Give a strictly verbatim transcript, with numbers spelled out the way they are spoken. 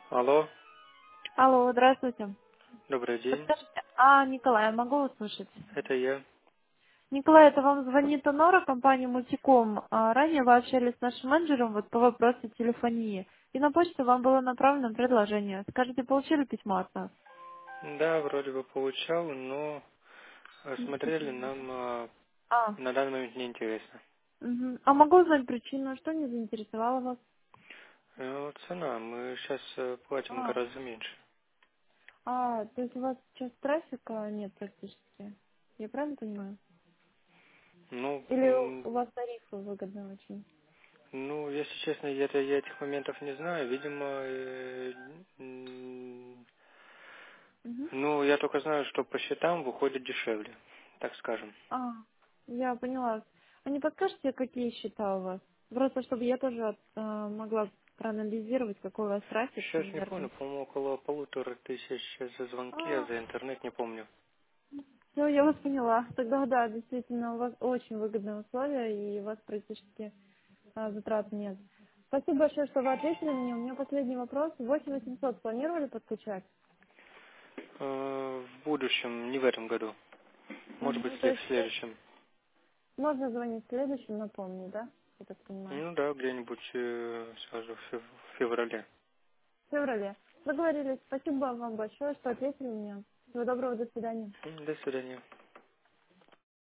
Алло, Алло, здравствуйте. добрый день. Подскажите, а Николай, я могу услышать? Это я. Николай, это вам звонит Анора, компания Мультиком. А, ранее вы общались с нашим менеджером вот по вопросу телефонии. И на почту вам было направлено предложение. Скажите, получили письмо от нас? Да, вроде бы получал, но э, смотрели, нам э, А, на данный момент не интересно. мгм. А могу узнать причину, что не заинтересовало вас? Э, Цена, мы сейчас платим А, гораздо меньше. а, то есть у вас сейчас трафика нет практически? Я правильно понимаю? Ну, Или м, у вас тарифы выгодны очень? ну, если честно, я, я этих моментов не знаю. Видимо, э, м, Мгм. ну, я только знаю, что по счетам выходит дешевле, так скажем. А, я поняла. А не подскажете, какие счета у вас? Просто чтобы я тоже э, могла проанализировать, какой у вас трафик Сейчас не помню, примерно. по-моему, около полутора тысяч за звонки, а А, за интернет не помню. все, я вас поняла. Тогда да, действительно, у вас очень выгодные условия, и у вас практически э, затрат нет. Спасибо большое, что вы ответили мне. У меня последний вопрос. восемь восемьсот планировали подключать? Э, В будущем, не в этом году. Может быть, Мгм. То след- в есть э, следующем. можно звонить в следующем, напомню, да? Я так понимаю. Ну да, где-нибудь э, сразу в фев- в феврале. В феврале. Договорились. Спасибо вам большое, что ответили мне. Всего доброго, до свидания. М, До свидания.